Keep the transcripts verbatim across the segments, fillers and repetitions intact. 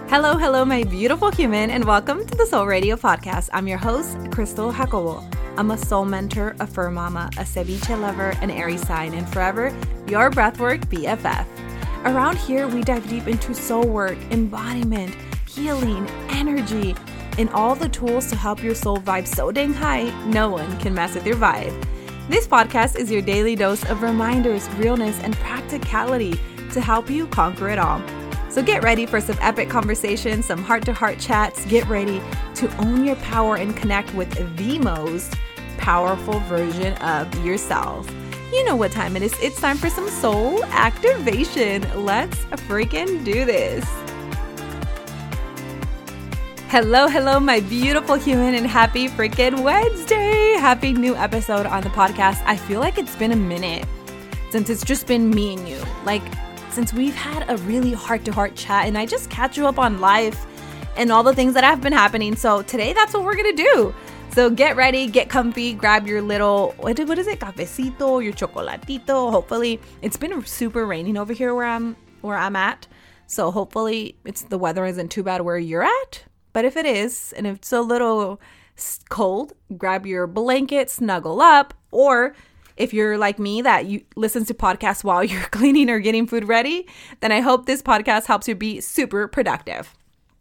Hello, hello, my beautiful human, and welcome to the Soul Radio Podcast. I'm your host, Crystal Jacobo. I'm a soul mentor, a fur mama, a ceviche lover, an Aries sign, and forever your breathwork B F F. Around here, we dive deep into soul work, embodiment, healing, energy, and all the tools to help your soul vibe so dang high, no one can mess with your vibe. This podcast is your daily dose of reminders, realness, and practicality to help you conquer it all. So get ready for some epic conversations, some heart-to-heart chats. Get ready to own your power and connect with the most powerful version of yourself. You know what time it is. It's time for some soul activation. Let's freaking do this. Hello, hello, my beautiful human, and happy freaking Wednesday. Happy new episode on the podcast. I feel like it's been a minute since it's just been me and you. Like, since we've had a really heart-to-heart chat and I just catch you up on life and all the things that have been happening. So today, that's what we're going to do. So get ready, get comfy, grab your little, what is it, cafecito, your chocolatito. Hopefully, it's been super raining over here where I'm, where I'm at. So hopefully, it's the weather isn't too bad where you're at. But if it is, and if it's a little cold, grab your blanket, snuggle up, or if you're like me that you listens to podcasts while you're cleaning or getting food ready, then I hope this podcast helps you be super productive.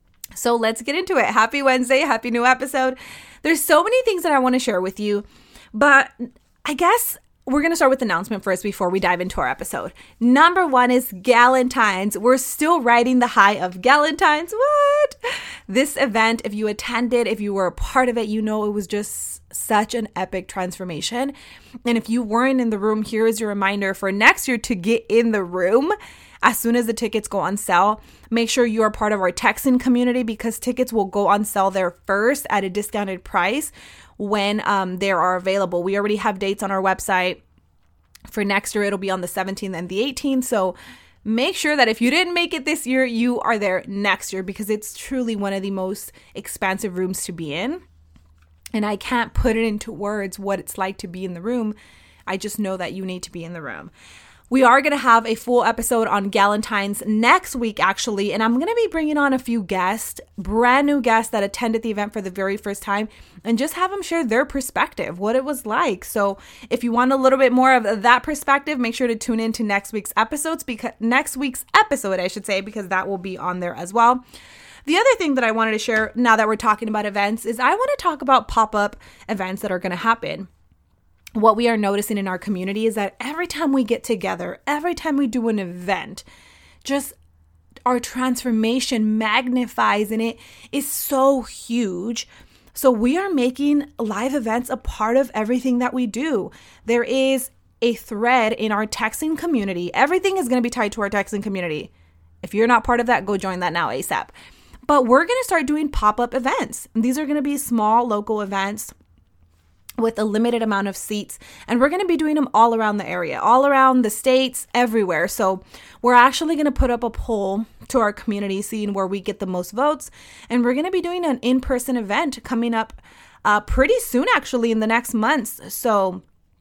So let's get into it. Happy Wednesday. Happy new episode. There's so many things that I want to share with you, but I guess we're going to start with the announcement first before we dive into our episode. Number one is Galentine's. We're still riding the high of Galentine's. What? This event, if you attended, if you were a part of it, you know it was just such an epic transformation. And if you weren't in the room, here is your reminder for next year to get in the room. As soon as the tickets go on sale, make sure you are part of our Texan community because tickets will go on sale there first at a discounted price when um, they are available. We already have dates on our website. For next year, it'll be on the seventeenth and the eighteenth. So make sure that if you didn't make it this year, you are there next year because it's truly one of the most expansive rooms to be in. And I can't put it into words what it's like to be in the room. I just know that you need to be in the room. We are going to have a full episode on Galentine's next week, actually, and I'm going to be bringing on a few guests, brand new guests that attended the event for the very first time, and just have them share their perspective, what it was like. So if you want a little bit more of that perspective, make sure to tune in to next week's episodes, because next week's episode, I should say, because that will be on there as well. The other thing that I wanted to share now that we're talking about events is I want to talk about pop-up events that are going to happen. What we are noticing in our community is that every time we get together, every time we do an event, just our transformation magnifies and it is so huge. So we are making live events a part of everything that we do. There is a thread in our texting community. Everything is going to be tied to our texting community. If you're not part of that, go join that now ASAP. But we're going to start doing pop-up events. These are going to be small local events with a limited amount of seats. And we're going to be doing them all around the area, all around the states, everywhere. So we're actually going to put up a poll to our community, seeing where we get the most votes. And we're going to be doing an in-person event coming up uh, pretty soon, actually, in the next months. So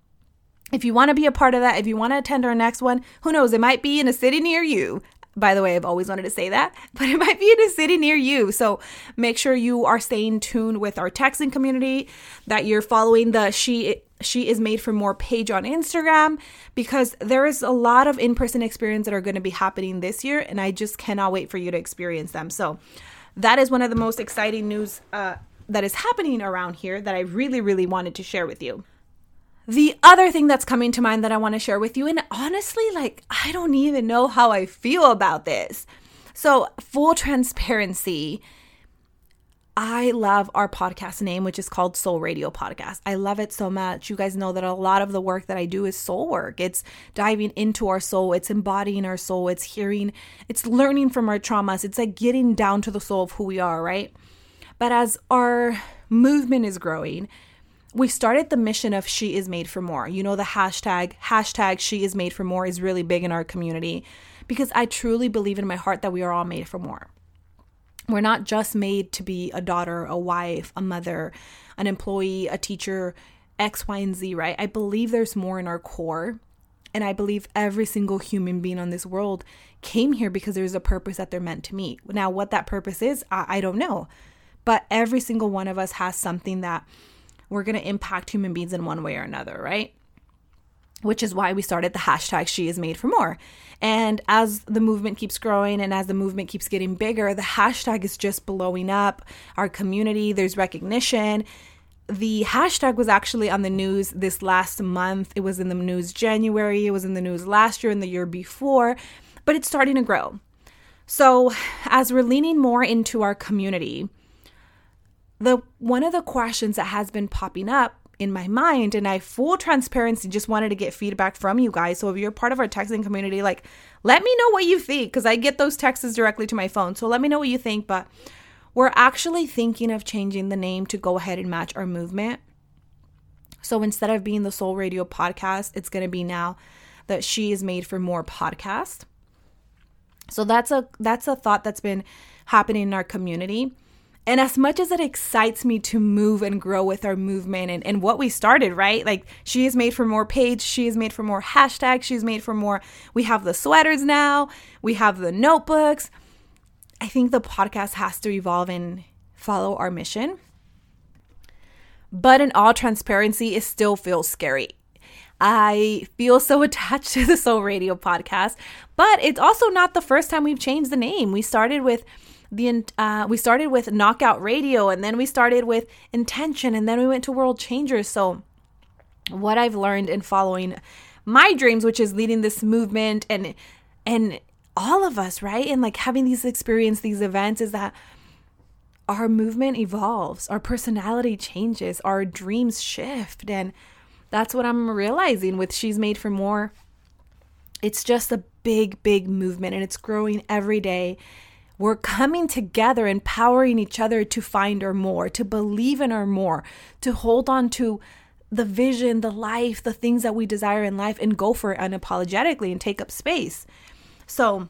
if you want to be a part of that, if you want to attend our next one, who knows, it might be in a city near you. By the way, I've always wanted to say that, but it might be in a city near you. So make sure you are staying tuned with our Texan community, that you're following the She She Is Made for More page on Instagram, because there is a lot of in-person experience that are going to be happening this year, and I just cannot wait for you to experience them. So that is one of the most exciting news uh, that is happening around here that I really, really wanted to share with you. The other thing that's coming to mind that I want to share with you, and honestly, like, I don't even know how I feel about this. So, full transparency, I love our podcast name, which is called Soul Radio Podcast. I love it so much. You guys know that a lot of the work that I do is soul work. It's diving into our soul. It's embodying our soul. It's hearing, it's learning from our traumas. It's like getting down to the soul of who we are, right? But as our movement is growing, we started the mission of She Is Made for More. You know, the hashtag, hashtag She Is Made for More is really big in our community because I truly believe in my heart that we are all made for more. We're not just made to be a daughter, a wife, a mother, an employee, a teacher, X, Y, and Z, right? I believe there's more in our core. And I believe every single human being on this world came here because there's a purpose that they're meant to meet. Now, what that purpose is, I, I don't know. But every single one of us has something that we're going to impact human beings in one way or another, right? Which is why we started the hashtag She Is Made for More. And as the movement keeps growing and as the movement keeps getting bigger, the hashtag is just blowing up. Our community, there's recognition. The hashtag was actually on the news this last month. It was in the news January. It was in the news last year and the year before, but it's starting to grow. So as we're leaning more into our community, the one of the questions that has been popping up in my mind, and I full transparency just wanted to get feedback from you guys. So if you're part of our texting community, like, let me know what you think, because I get those texts directly to my phone. So let me know what you think. But we're actually thinking of changing the name to go ahead and match our movement. So instead of being the Soul Radio Podcast, it's going to be now that She Is Made for More podcast. So that's a that's a thought that's been happening in our community. And as much as it excites me to move and grow with our movement and, and what we started, right? Like, She Is Made for More page, She Is Made for More hashtag, She Is Made for More. We have the sweaters now. We have the notebooks. I think the podcast has to evolve and follow our mission. But in all transparency, it still feels scary. I feel so attached to the Soul Radio Podcast, but it's also not the first time we've changed the name. We started with the uh, we started with Knockout Radio, and then we started with Intention, and then we went to World Changers. So what I've learned in following my dreams, which is leading this movement and and all of us, right? And like having these experiences, these events, is that our movement evolves, our personality changes, our dreams shift. And that's what I'm realizing with She's Made for More. It's just a big, big movement, and it's growing every day. We're coming together, empowering each other to find our more, to believe in our more, to hold on to the vision, the life, the things that we desire in life, and go for it unapologetically and take up space. So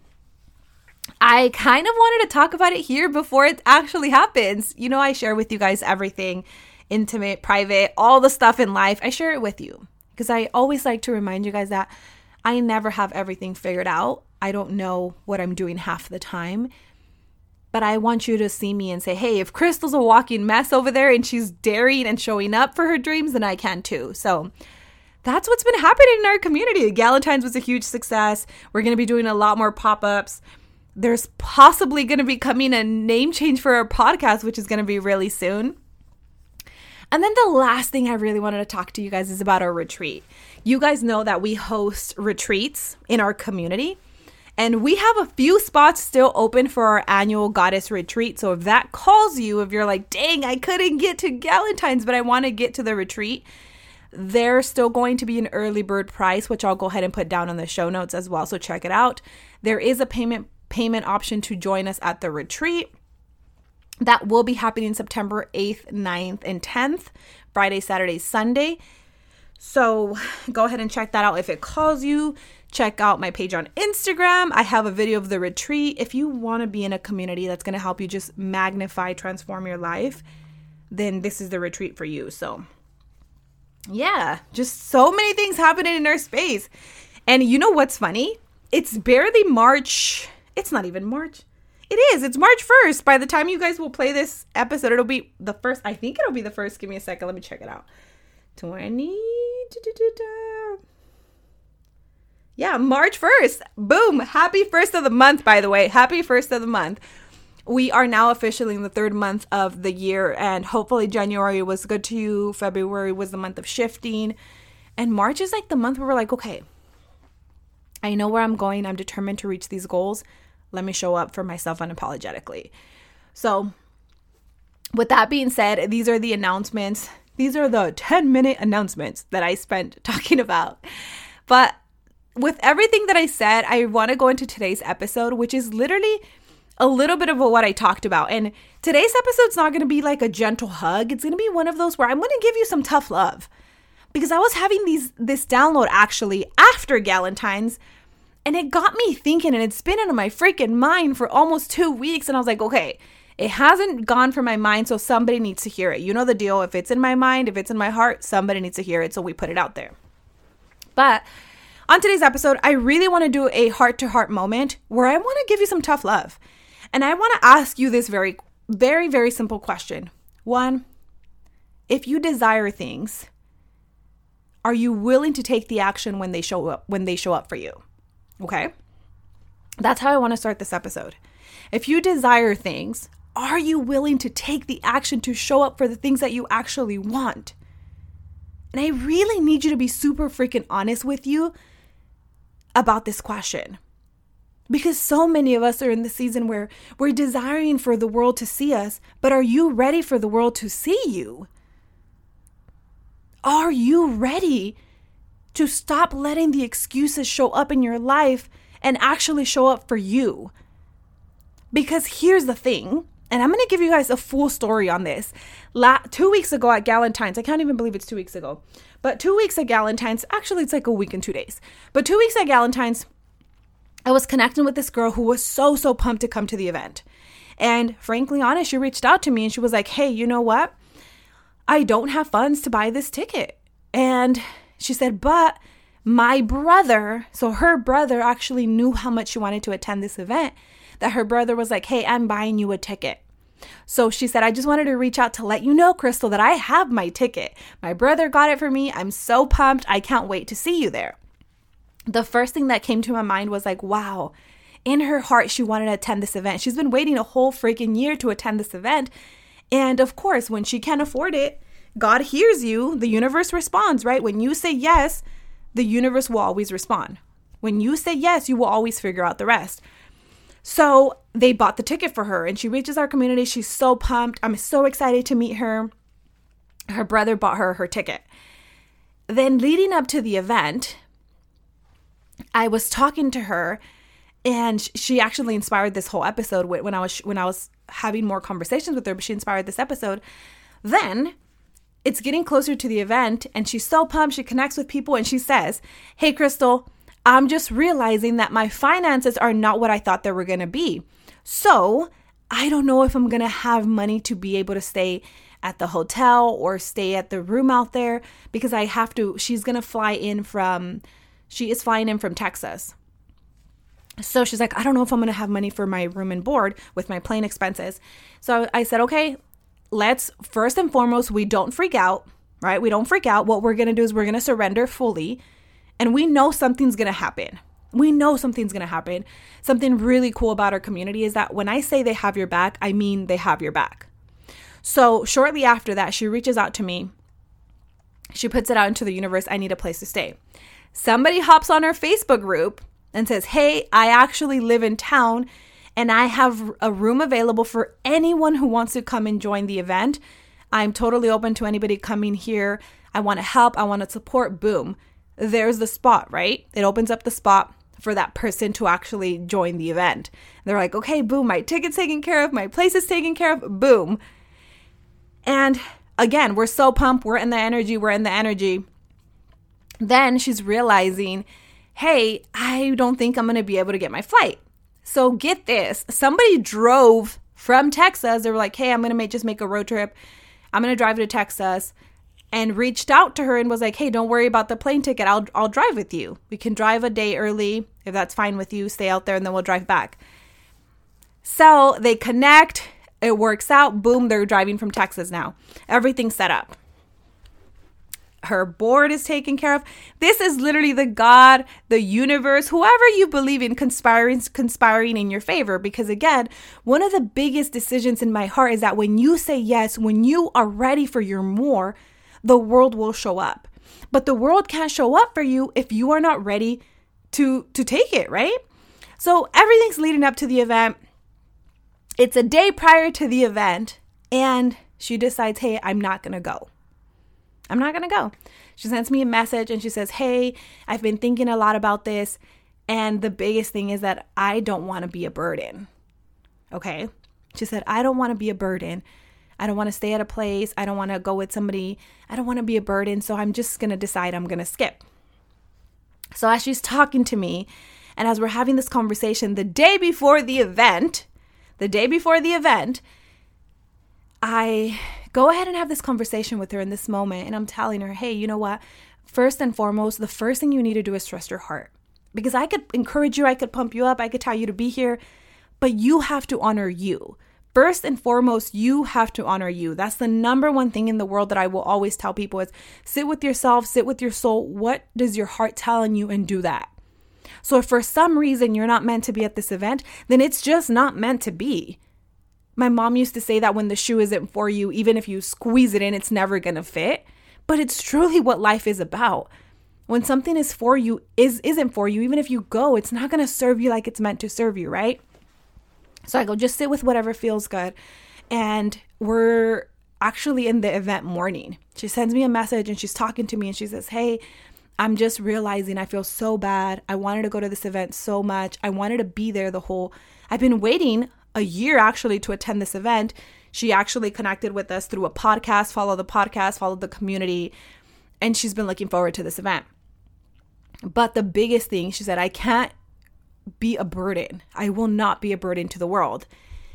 I kind of wanted to talk about it here before it actually happens. You know, I share with you guys everything, intimate, private, all the stuff in life. I share it with you because I always like to remind you guys that I never have everything figured out. I don't know what I'm doing half the time. But I want you to see me and say, hey, if Crystal's a walking mess over there and she's daring and showing up for her dreams, then I can too. So that's what's been happening in our community. Galentine's was a huge success. We're going to be doing a lot more pop-ups. There's possibly going to be coming a name change for our podcast, which is going to be really soon. And then the last thing I really wanted to talk to you guys is about our retreat. You guys know that we host retreats in our community. And we have a few spots still open for our annual Goddess Retreat. So if that calls you, if you're like, dang, I couldn't get to Galentine's, but I want to get to the retreat, there's still going to be an early bird price, which I'll go ahead and put down on the show notes as well. So check it out. There is a payment payment option to join us at the retreat. That will be happening September eighth, ninth, and tenth, Friday, Saturday, Sunday. So go ahead and check that out if it calls you. Check out my page on Instagram. I have a video of the retreat. If you want to be in a community that's going to help you just magnify, transform your life, then this is the retreat for you. So yeah, just so many things happening in our space. And you know what's funny? It's barely March. It's not even March. It is. It's March first. By the time you guys will play this episode, it'll be the first. I think it'll be the first. Give me a second. Let me check it out. twenty Yeah, March first. Boom. Happy first of the month, by the way. Happy first of the month. We are now officially in the third month of the year, and hopefully January was good to you. February was the month of shifting. And March is like the month where we're like, okay, I know where I'm going. I'm determined to reach these goals. Let me show up for myself unapologetically. So with that being said, these are the announcements. These are the ten minute announcements that I spent talking about. But with everything that I said, I want to go into today's episode, which is literally a little bit of what I talked about. And today's episode's not going to be like a gentle hug. It's going to be one of those where I'm going to give you some tough love. Because I was having these this download actually after Galentine's, and it got me thinking, and it's been in my freaking mind for almost two weeks. And I was like, okay, it hasn't gone from my mind, so somebody needs to hear it. You know the deal. If it's in my mind, if it's in my heart, somebody needs to hear it. So we put it out there. But on today's episode, I really want to do a heart-to-heart moment where I want to give you some tough love. And I want to ask you this very, very, very simple question. One, if you desire things, are you willing to take the action when they show up, when they show up for you? Okay? That's how I want to start this episode. If you desire things, are you willing to take the action to show up for the things that you actually want? And I really need you to be super freaking honest with you about this question. Because so many of us are in the season where we're desiring for the world to see us, but are you ready for the world to see you? Are you ready to stop letting the excuses show up in your life and actually show up for you? Because here's the thing, and I'm going to give you guys a full story on this. La- two weeks ago at Galentine's, I can't even believe it's two weeks ago, but two weeks at Galentine's, actually it's like a week and two days, but two weeks at Galentine's, I was connecting with this girl who was so, so pumped to come to the event. And frankly honest, she reached out to me and she was like, hey, you know what? I don't have funds to buy this ticket. And she said, but my brother, so her brother actually knew how much she wanted to attend this event, that her brother was like, hey, I'm buying you a ticket. So she said, I just wanted to reach out to let you know, Crystal, that I have my ticket. My brother got it for me. I'm so pumped. I can't wait to see you there. The first thing that came to my mind was like, wow, in her heart, she wanted to attend this event. She's been waiting a whole freaking year to attend this event. And of course, when she can't afford it, God hears you. The universe responds, right? When you say yes, the universe will always respond. When you say yes, you will always figure out the rest. So they bought the ticket for her and she reaches our community. She's so pumped. I'm so excited to meet her. Her brother bought her her ticket. Then leading up to the event, I was talking to her and she actually inspired this whole episode when I was when I was having more conversations with her, but she inspired this episode. Then it's getting closer to the event and she's so pumped. She connects with people and she says, hey, Crystal, I'm just realizing that my finances are not what I thought they were going to be. So I don't know if I'm going to have money to be able to stay at the hotel or stay at the room out there because I have to, she's going to fly in from, she is flying in from Texas. So she's like, I don't know if I'm going to have money for my room and board with my plane expenses. So I said, okay, let's first and foremost, we don't freak out, right? We don't freak out. What we're going to do is we're going to surrender fully. And we know something's going to happen. We know something's going to happen. Something really cool about our community is that when I say they have your back, I mean they have your back. So shortly after that, she reaches out to me. She puts it out into the universe. I need a place to stay. Somebody hops on her Facebook group and says, hey, I actually live in town and I have a room available for anyone who wants to come and join the event. I'm totally open to anybody coming here. I want to help. I want to support. Boom. There's the spot, right? It opens up the spot for that person to actually join the event. They're like, okay, boom, my ticket's taken care of. My place is taken care of. Boom. And again, we're so pumped. We're in the energy. We're in the energy. Then she's realizing, hey, I don't think I'm going to be able to get my flight. So get this. Somebody drove from Texas. They were like, hey, I'm going to make, just make a road trip. I'm going to drive to Texas. And reached out to her and was like, hey, don't worry about the plane ticket. I'll I'll drive with you. We can drive a day early if that's fine with you. Stay out there and then we'll drive back. So they connect. It works out. Boom, they're driving from Texas now. Everything's set up. Her board is taken care of. This is literally the God, the universe, whoever you believe in conspiring, conspiring in your favor. Because again, one of the biggest decisions in my heart is that when you say yes, when you are ready for your more, the world will show up. But the world can't show up for you if you are not ready to, to take it, right? So everything's leading up to the event. It's a day prior to the event. And she decides, hey, I'm not going to go. I'm not going to go. She sends me a message and she says, hey, I've been thinking a lot about this. And the biggest thing is that I don't want to be a burden. Okay. She said, I don't want to be a burden. I don't want to stay at a place. I don't want to go with somebody. I don't want to be a burden. So I'm just going to decide I'm going to skip. So as she's talking to me and as we're having this conversation, the day before the event, the day before the event, I go ahead and have this conversation with her in this moment. And I'm telling her, hey, you know what? first and foremost, the first thing you need to do is trust your heart. Because I could encourage you, I could pump you up, I could tell you to be here, but you have to honor you. First and foremost, you have to honor you. That's the number one thing in the world that I will always tell people is sit with yourself, sit with your soul. What does your heart telling you, and do that. So if for some reason you're not meant to be at this event, then it's just not meant to be. My mom used to say that when the shoe isn't for you, even if you squeeze it in, it's never going to fit. But it's truly what life is about. When something is for you, is, isn't for you, even if you go, it's not going to serve you like it's meant to serve you, right? So I go, just sit with whatever feels good. And we're actually in the event morning. She sends me a message and she's talking to me and she says, hey, I'm just realizing I feel so bad. I wanted to go to this event so much. I wanted to be there the whole, I've been waiting a year actually to attend this event. She actually connected with us through a podcast, follow the podcast, follow the community. And she's been looking forward to this event. But the biggest thing, she said, I can't be a burden. I will not be a burden to the world.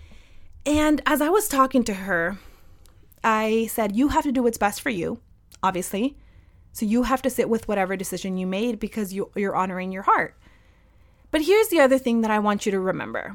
And as I was talking to her, I said, you have to do what's best for you, obviously. So you have to sit with whatever decision you made because you, you're honoring your heart. But here's the other thing that I want you to remember.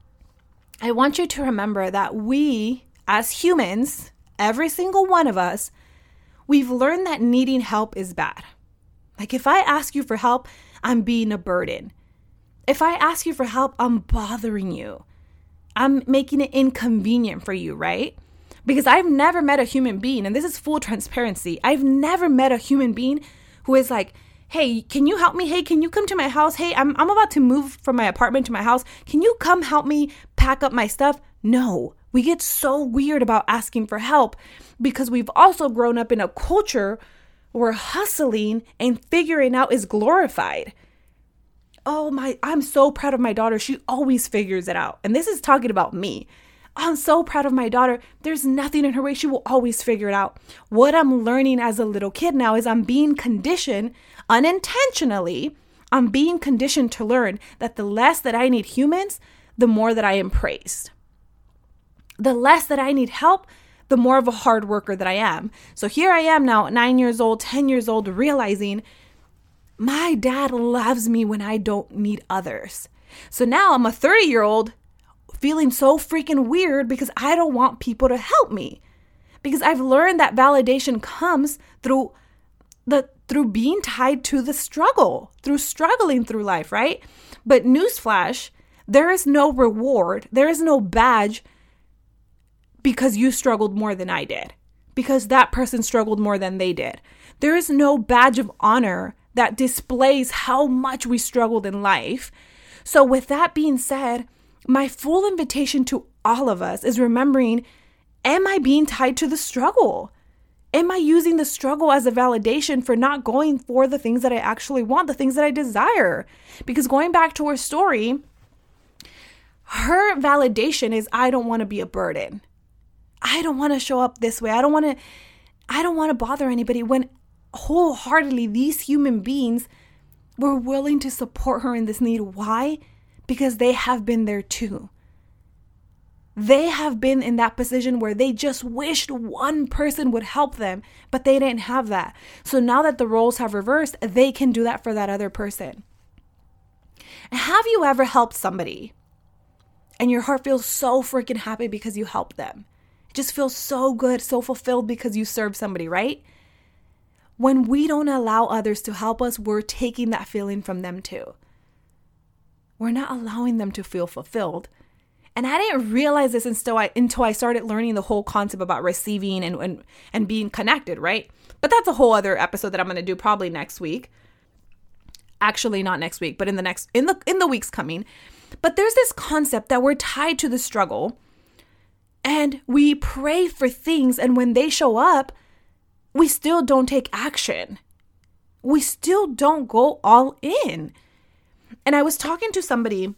I want you to remember that we, as humans, every single one of us, we've learned that needing help is bad. Like if I ask you for help, I'm being a burden. If I ask you for help, I'm bothering you. I'm making it inconvenient for you, right? Because I've never met a human being, and this is full transparency. I've never met a human being who is like, hey, can you help me? Hey, can you come to my house? Hey, I'm I'm about to move from my apartment to my house. Can you come help me pack up my stuff? No, we get so weird about asking for help because we've also grown up in a culture where hustling and figuring out is glorified. Oh my, I'm so proud of my daughter. She always figures it out. And this is talking about me. I'm so proud of my daughter. There's nothing in her way. She will always figure it out. What I'm learning as a little kid now is I'm being conditioned unintentionally. I'm being conditioned to learn that the less that I need humans, the more that I am praised. The less that I need help, the more of a hard worker that I am. So here I am now, nine years old, ten years old, realizing my dad loves me when I don't need others. So now I'm a thirty year old feeling so freaking weird because I don't want people to help me. Because I've learned that validation comes through the through being tied to the struggle, through struggling through life, right? But newsflash, there is no reward, there is no badge because you struggled more than I did, because that person struggled more than they did. There is no badge of honor that displays how much we struggled in life. So with that being said, my full invitation to all of us is remembering, am I being tied to the struggle? Am I using the struggle as a validation for not going for the things that I actually want, the things that I desire? Because going back to her story, her validation is, I don't want to be a burden. I don't want to show up this way. I don't want to, I don't want to bother anybody, when wholeheartedly these human beings were willing to support her in this need. Why? Because they have been there too. They have been in that position where they just wished one person would help them, but they didn't have that. So now that the roles have reversed, they can do that for that other person. Have you ever helped somebody and your heart feels so freaking happy because you helped them? It just feels so good, so fulfilled because you served somebody, right? When we don't allow others to help us, we're taking that feeling from them too. We're not allowing them to feel fulfilled. And I didn't realize this until I, until I started learning the whole concept about receiving and, and, and being connected, right? But that's a whole other episode that I'm going to do probably next week. Actually, not next week, but in the next, in the, in the weeks coming. But there's this concept that we're tied to the struggle and we pray for things. And when they show up, we still don't take action. We still don't go all in. And I was talking to somebody,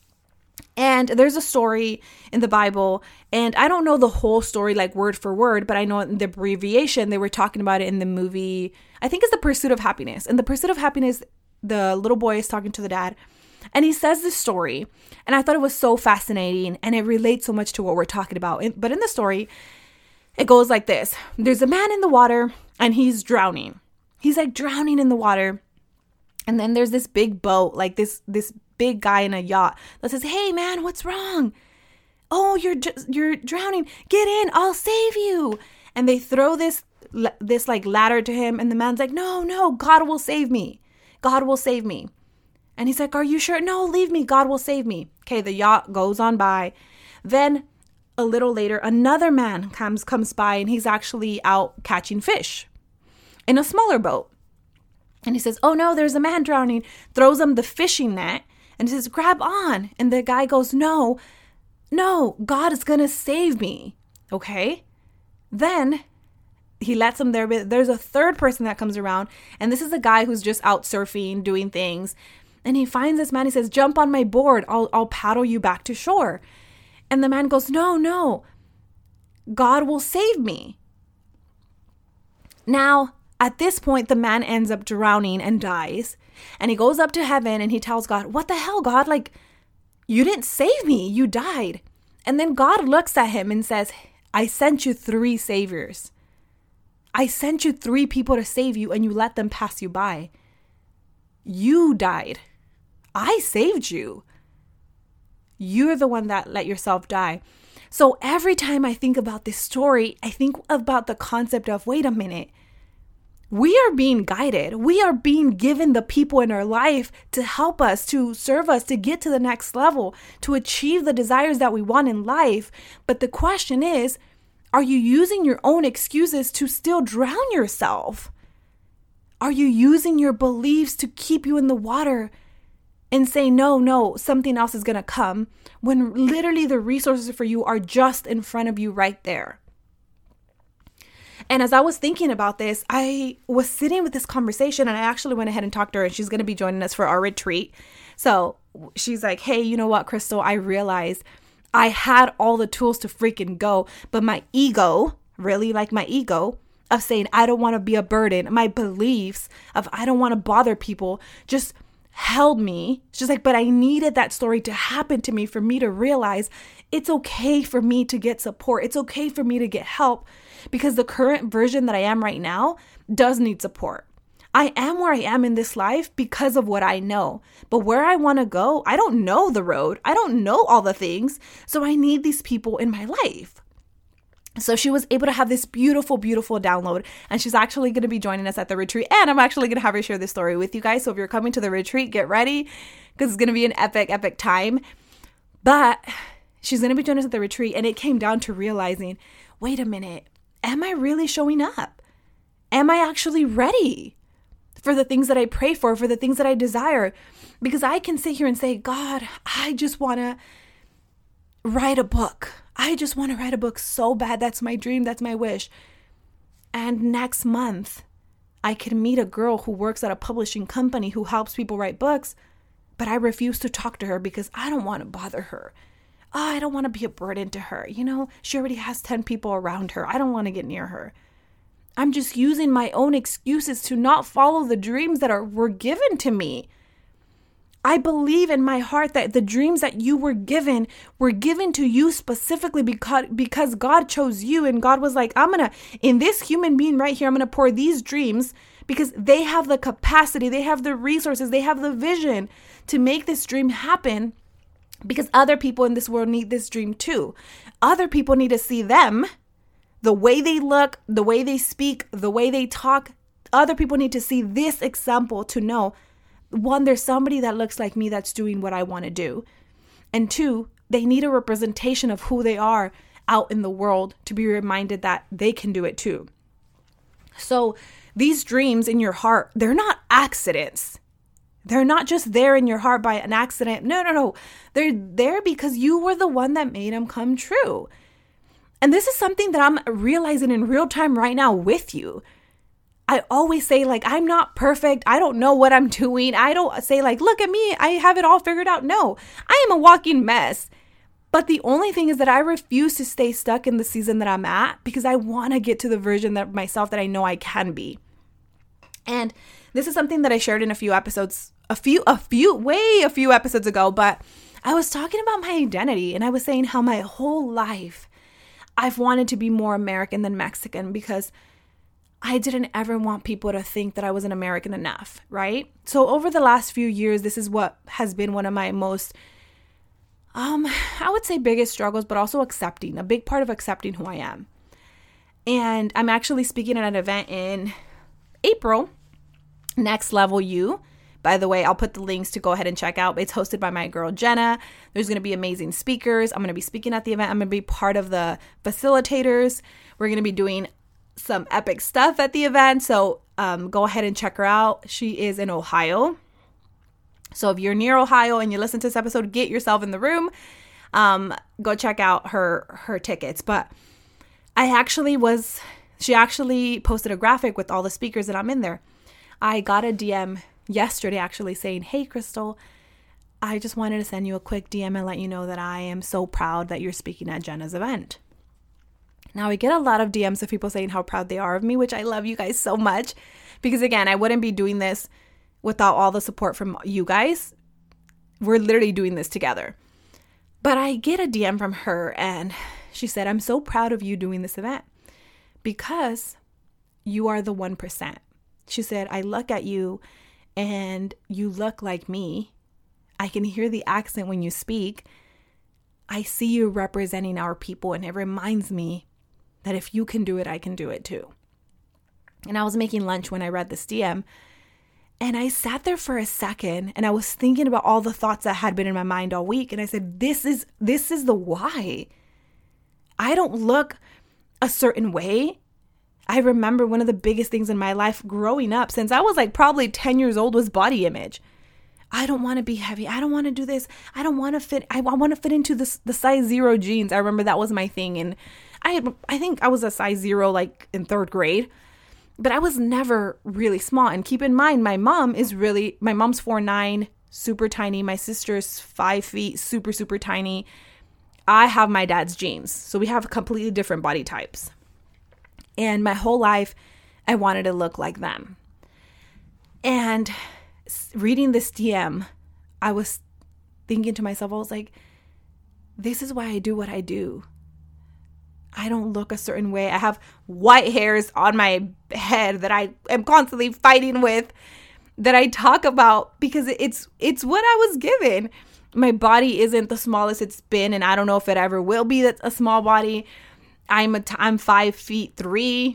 and there's a story in the Bible, and I don't know the whole story like word for word, but I know in the abbreviation, they were talking about it in the movie, I think it's The Pursuit of Happiness. In The Pursuit of Happiness, the little boy is talking to the dad, and he says this story, and I thought it was so fascinating, and it relates so much to what we're talking about. But in the story, it goes like this. There's a man in the water, and he's drowning. He's like drowning in the water. And then there's this big boat, like this this big guy in a yacht that says, "Hey man, what's wrong? Oh, you're just, you're drowning. Get in, I'll save you." And they throw this this like ladder to him, and the man's like, "No, no, God will save me. God will save me." And he's like, "Are you sure?" "No, leave me. God will save me." Okay, the yacht goes on by. Then a little later, another man comes comes by, and he's actually out catching fish in a smaller boat. And he says, "Oh no, there's a man drowning." Throws him the fishing net and says, "Grab on." And the guy goes, "No, no, God is going to save me." Okay. Then he lets him there. But there's a third person that comes around. And this is a guy who's just out surfing, doing things. And he finds this man. He says, "Jump on my board. I'll, I'll paddle you back to shore." And the man goes, "No, no, God will save me." Now, at this point, the man ends up drowning and dies. And he goes up to heaven and he tells God, "What the hell, God? Like, you didn't save me. You died." And then God looks at him and says, "I sent you three saviors. I sent you three people to save you, and you let them pass you by. You died. I saved you. You're the one that let yourself die." So every time I think about this story, I think about the concept of, wait a minute. We are being guided. We are being given the people in our life to help us, to serve us, to get to the next level, to achieve the desires that we want in life. But the question is, are you using your own excuses to still drown yourself? Are you using your beliefs to keep you in the water and say, no, no, something else is going to come, when literally the resources for you are just in front of you right there? And as I was thinking about this, I was sitting with this conversation, and I actually went ahead and talked to her, and she's going to be joining us for our retreat. So she's like, "Hey, you know what, Crystal, I realized I had all the tools to freaking go, but my ego, really like my ego of saying, I don't want to be a burden, my beliefs of I don't want to bother people just held me." She's like, "But I needed that story to happen to me for me to realize it's okay for me to get support. It's okay for me to get help, because the current version that I am right now does need support. I am where I am in this life because of what I know. But where I want to go, I don't know the road. I don't know all the things. So I need these people in my life." So she was able to have this beautiful, beautiful download. And she's actually going to be joining us at the retreat. And I'm actually going to have her share this story with you guys. So if you're coming to the retreat, get ready, because it's going to be an epic, epic time. But she's going to be joining us at the retreat. And it came down to realizing, wait a minute, am I really showing up? Am I actually ready for the things that I pray for, for the things that I desire? Because I can sit here and say, "God, I just want to write a book. I just want to write a book so bad. That's my dream. That's my wish." And next month, I can meet a girl who works at a publishing company who helps people write books, but I refuse to talk to her because I don't want to bother her. Oh, I don't want to be a burden to her. You know, she already has ten people around her. I don't want to get near her. I'm just using my own excuses to not follow the dreams that are were given to me. I believe in my heart that the dreams that you were given were given to you specifically because, because God chose you, and God was like, I'm going to, in this human being right here, I'm going to pour these dreams because they have the capacity, they have the resources, they have the vision to make this dream happen, because other people in this world need this dream too. Other people need to see them, the way they look, the way they speak, the way they talk. Other people need to see this example to know, one, there's somebody that looks like me that's doing what I want to do. And two, they need a representation of who they are out in the world to be reminded that they can do it too. So these dreams in your heart, they're not accidents. They're not just there in your heart by an accident. No, no, no. They're there because you were the one that made them come true. And this is something that I'm realizing in real time right now with you. I always say, like, I'm not perfect. I don't know what I'm doing. I don't say, like, look at me, I have it all figured out. No, I am a walking mess. But the only thing is that I refuse to stay stuck in the season that I'm at, because I want to get to the version that myself that I know I can be. And this is something that I shared in a few episodes, a few, a few, way a few episodes ago. But I was talking about my identity, and I was saying how my whole life I've wanted to be more American than Mexican, because I didn't ever want people to think that I wasn't American enough, right? So over the last few years, this is what has been one of my most, um, I would say biggest struggles, but also accepting, a big part of accepting who I am. And I'm actually speaking at an event in April, Next Level You. By the way, I'll put the links to go ahead and check out. It's hosted by my girl, Jenna. There's going to be amazing speakers. I'm going to be speaking at the event. I'm going to be part of the facilitators. We're going to be doing some epic stuff at the event. So um, go ahead and check her out. She is in Ohio. So if you're near Ohio and you listen to this episode, get yourself in the room. Um, go check out her, her tickets. But I actually was, she actually posted a graphic with all the speakers that I'm in there. I got a D M yesterday actually saying, hey, Crystal, I just wanted to send you a quick D M and let you know that I am so proud that you're speaking at Jenna's event. Now, I get a lot of D Ms of people saying how proud they are of me, which I love you guys so much. Because again, I wouldn't be doing this without all the support from you guys. We're literally doing this together. But I get a D M from her and she said, I'm so proud of you doing this event because you are the one percent. She said, I look at you and you look like me. I can hear the accent when you speak. I see you representing our people, and it reminds me that if you can do it, I can do it too. And I was making lunch when I read this D M, and I sat there for a second and I was thinking about all the thoughts that had been in my mind all week. And I said, this is, this is the why. I don't look a certain way. I remember one of the biggest things in my life growing up since I was like probably ten years old was body image. I don't want to be heavy. I don't want to do this. I don't want to fit. I, I want to fit into this, the size zero jeans. I remember that was my thing. And I had, I think I was a size zero like in third grade, but I was never really small. And keep in mind, my mom is really, my mom's four nine, super tiny. My sister's five feet, super, super tiny. I have my dad's genes. So we have completely different body types. And my whole life, I wanted to look like them. And reading this D M, I was thinking to myself, I was like, this is why I do what I do. I don't look a certain way. I have white hairs on my head that I am constantly fighting with, that I talk about because it's it's what I was given. My body isn't the smallest it's been, and I don't know if it ever will be that's a small body. I'm a t- I'm five feet three.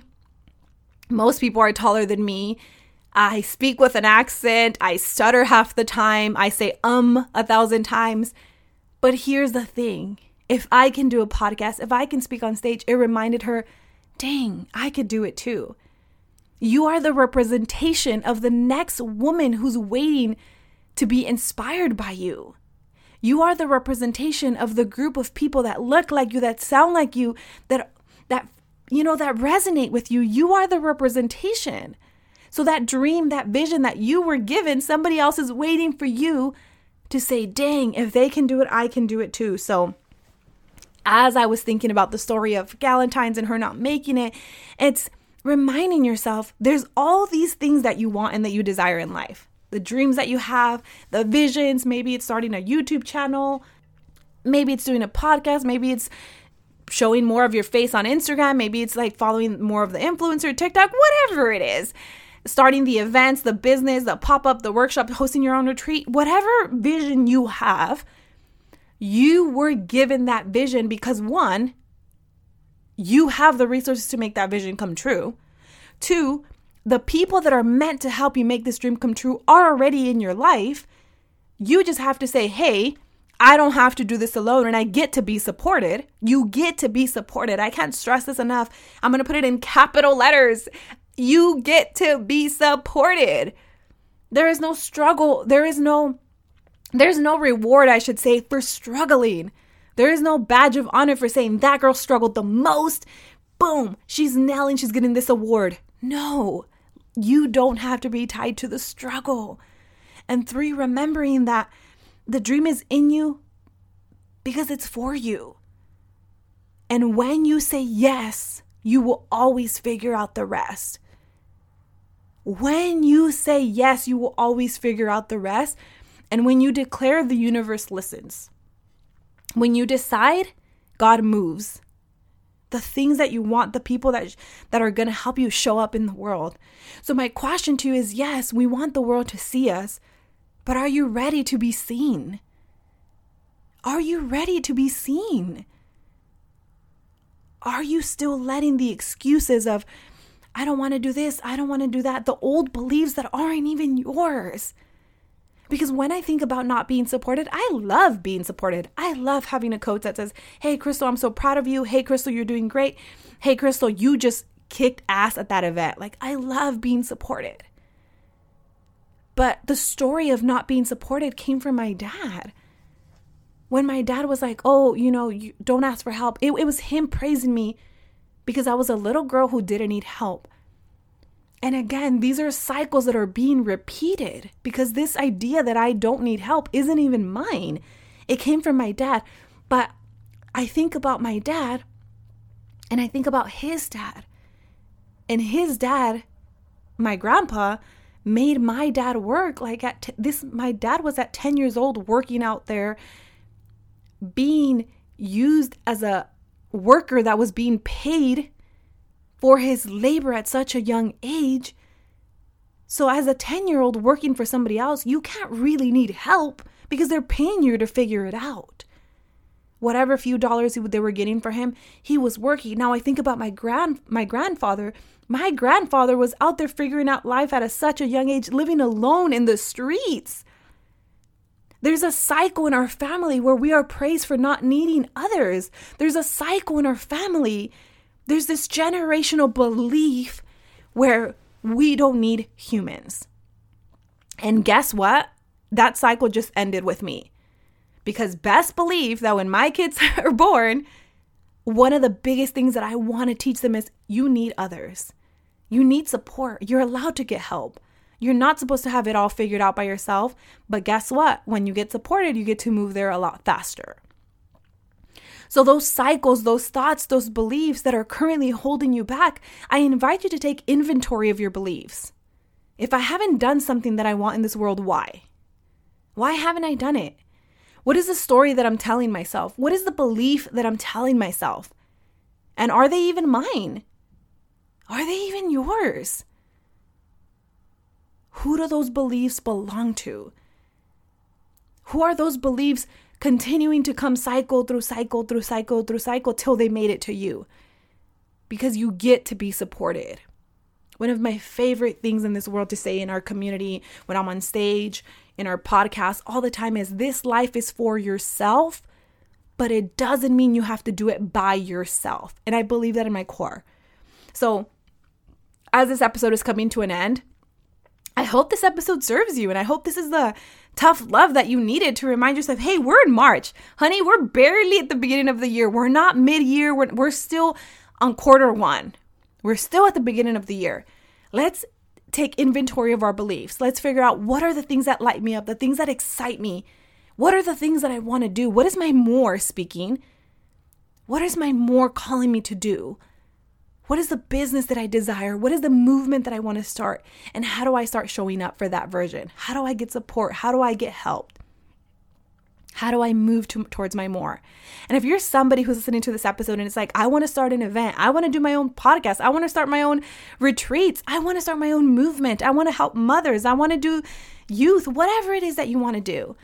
Most people are taller than me. I speak with an accent. I stutter half the time. I say um a thousand times. But here's the thing. If I can do a podcast, if I can speak on stage, it reminded her, dang, I could do it too. You are the representation of the next woman who's waiting to be inspired by you. You are the representation of the group of people that look like you, that sound like you, that, that, you know, that resonate with you. You are the representation. So that dream, that vision that you were given, somebody else is waiting for you to say, dang, if they can do it, I can do it too. So as I was thinking about the story of Galentine's and her not making it, it's reminding yourself there's all these things that you want and that you desire in life. The dreams that you have, the visions, maybe it's starting a YouTube channel, maybe it's doing a podcast, maybe it's showing more of your face on Instagram, maybe it's like following more of the influencer, TikTok, whatever it is. Starting the events, the business, the pop-up, the workshop, hosting your own retreat, whatever vision you have, you were given that vision because one, you have the resources to make that vision come true. Two, the people that are meant to help you make this dream come true are already in your life. You just have to say, hey, I don't have to do this alone and I get to be supported. You get to be supported. I can't stress this enough. I'm going to put it in capital letters. You get to be supported. There is no struggle. There is no, there's no reward, I should say, for struggling. There is no badge of honor for saying that girl struggled the most. Boom, she's nailing, she's getting this award. No, you don't have to be tied to the struggle. And three, remembering that the dream is in you because it's for you. And when you say yes, you will always figure out the rest. When you say yes, you will always figure out the rest. And when you declare, the universe listens. When you decide, God moves. the things that you want, the people that, that are going to help you show up in the world. So my question to you is, yes, we want the world to see us, but are you ready to be seen? Are you ready to be seen? Are you still letting the excuses of, I don't want to do this, I don't want to do that, the old beliefs that aren't even yours? Because when I think about not being supported, I love being supported. I love having a coach that says, hey, Crystal, I'm so proud of you. Hey, Crystal, you're doing great. Hey, Crystal, you just kicked ass at that event. Like, I love being supported. But the story of not being supported came from my dad. When my dad was like, oh, you know, you don't ask for help. It, it was him praising me because I was a little girl who didn't need help. And again, these are cycles that are being repeated because this idea that I don't need help isn't even mine. It came from my dad. But I think about my dad and I think about his dad. And his dad, my grandpa, made my dad work like at t- this. My dad was at ten years old working out there, being used as a worker that was being paid for his labor at such a young age. So as a ten-year-old working for somebody else, you can't really need help because they're paying you to figure it out. Whatever few dollars they were getting for him, he was working. Now I think about my grand my grandfather. My grandfather was out there figuring out life at a, such a young age, living alone in the streets. There's a cycle in our family where we are praised for not needing others. There's a cycle in our family. There's this generational belief where we don't need humans. And guess what? That cycle just ended with me. Because best believe that when my kids are born, one of the biggest things that I want to teach them is you need others. You need support. You're allowed to get help. You're not supposed to have it all figured out by yourself. But guess what? When you get supported, you get to move there a lot faster. So those cycles, those thoughts, those beliefs that are currently holding you back, I invite you to take inventory of your beliefs. If I haven't done something that I want in this world, why? Why haven't I done it? What is the story that I'm telling myself? What is the belief that I'm telling myself? And are they even mine? Are they even yours? Who do those beliefs belong to? Who are those beliefs continuing to come cycle through cycle through cycle through cycle till they made it to you? Because you get to be supported. One of my favorite things in this world to say in our community, when I'm on stage, in our podcast all the time is this life is for yourself, but it doesn't mean you have to do it by yourself. And I believe that in my core. So as this episode is coming to an end, I hope this episode serves you. And I hope this is the tough love that you needed to remind yourself, hey, we're in March. Honey, we're barely at the beginning of the year. We're not mid-year. We're, we're still on quarter one. We're still at the beginning of the year. Let's take inventory of our beliefs. Let's figure out what are the things that light me up, the things that excite me. What are the things that I want to do? What is my more speaking? What is my more calling me to do? What is the business that I desire? What is the movement that I want to start? And how do I start showing up for that version? How do I get support? How do I get help? How do I move to, towards my more? And if you're somebody who's listening to this episode and it's like, I want to start an event. I want to do my own podcast. I want to start my own retreats. I want to start my own movement. I want to help mothers. I want to do youth, whatever it is that you want to do.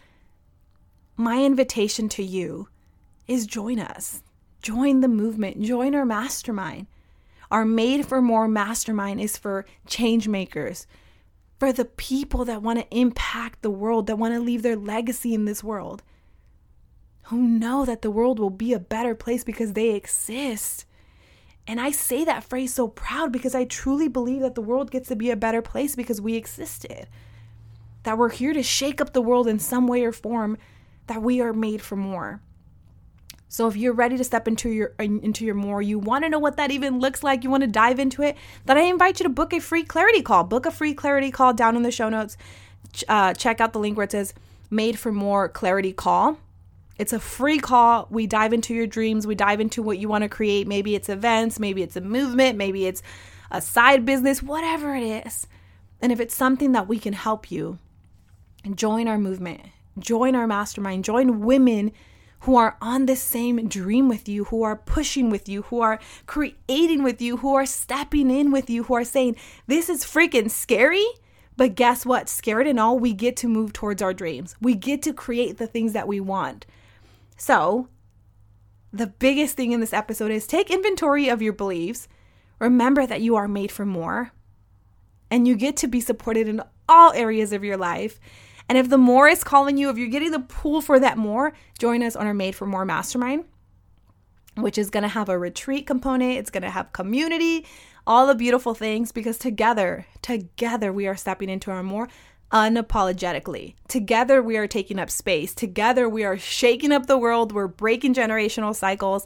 My invitation to you is join us. Join the movement. Join our mastermind. Our Made for More mastermind is for change makers, for the people that want to impact the world, that want to leave their legacy in this world, who know that the world will be a better place because they exist. And I say that phrase so proud because I truly believe that the world gets to be a better place because we existed, that we're here to shake up the world in some way or form, that we are made for more. So if you're ready to step into your into your more, you want to know what that even looks like, you want to dive into it, then I invite you to book a free clarity call. Book a free clarity call down in the show notes. Uh, check out the link where it says Made for More Clarity Call. It's a free call. We dive into your dreams. We dive into what you want to create. Maybe it's events. Maybe it's a movement. Maybe it's a side business, whatever it is. And if it's something that we can help you, join our movement. Join our mastermind. Join women who are on the same dream with you, who are pushing with you, who are creating with you, who are stepping in with you, who are saying, this is freaking scary. But guess what? Scared and all, we get to move towards our dreams. We get to create the things that we want. So the biggest thing in this episode is take inventory of your beliefs. Remember that you are made for more. And you get to be supported in all areas of your life. And if the more is calling you, if you're getting the pull for that more, join us on our Made for More Mastermind, which is going to have a retreat component. It's going to have community, all the beautiful things, because together, together we are stepping into our more unapologetically. Together we are taking up space. Together we are shaking up the world. We're breaking generational cycles.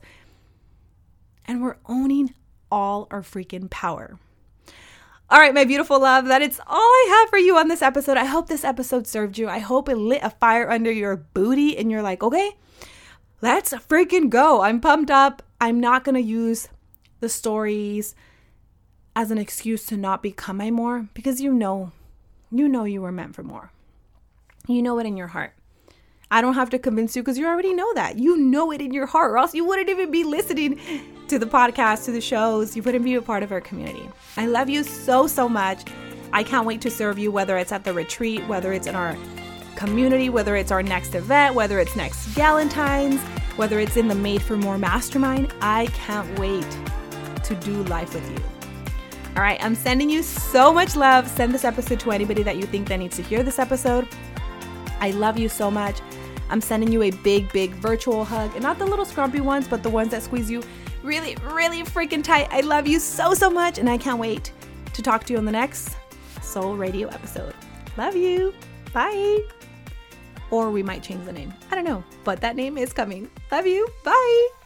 And we're owning all our freaking power. All right, my beautiful love, that is all I have for you on this episode. I hope this episode served you. I hope it lit a fire under your booty and you're like, okay, let's freaking go. I'm pumped up. I'm not going to use the stories as an excuse to not become my more, because you know, you know you were meant for more. You know it in your heart. I don't have to convince you because you already know that. You know it in your heart, or else you wouldn't even be listening to the podcast, to the shows. You wouldn't be a part of our community. I love you so, so much. I can't wait to serve you, whether it's at the retreat, whether it's in our community, whether it's our next event, whether it's next Galentine's, whether it's in the Made for More Mastermind. I can't wait to do life with you. All right, I'm sending you so much love. Send this episode to anybody that you think that needs to hear this episode. I love you so much. I'm sending you a big, big virtual hug, and not the little scrumpy ones, but the ones that squeeze you really, really freaking tight. I love you so, so much, and I can't wait to talk to you on the next Soul Radio episode. Love you. Bye. Or we might change the name. I don't know, but that name is coming. Love you. Bye.